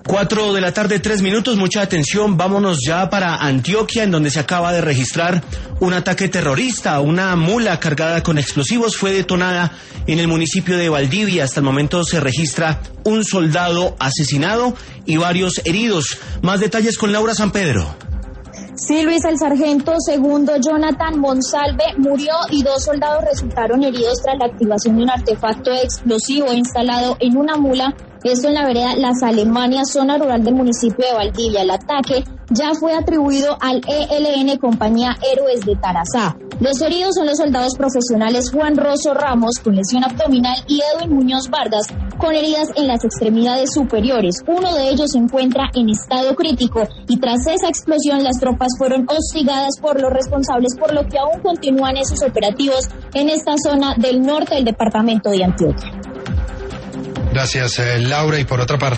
4 de la tarde, 3 minutos, mucha atención, vámonos ya para Antioquia, en donde se acaba de registrar un ataque terrorista. Una mula cargada con explosivos fue detonada en el municipio de Valdivia. Hasta el momento se registra un soldado asesinado y varios heridos. Más detalles con Laura San Pedro. Sí, Luis, el sargento segundo Jonathan Monsalve murió y 2 soldados resultaron heridos tras la activación de un artefacto explosivo instalado en una mula. Esto en la vereda Las Alemanias, zona rural del municipio de Valdivia. El ataque ya fue atribuido al ELN, Compañía Héroes de Tarazá. Los heridos son los soldados profesionales Juan Rosso Ramos, con lesión abdominal, y Edwin Muñoz Vargas, con heridas en las extremidades superiores. Uno de ellos se encuentra en estado crítico y tras esa explosión las tropas fueron hostigadas por los responsables, por lo que aún continúan esos operativos en esta zona del norte del departamento de Antioquia. Gracias, Laura. Y por otra parte,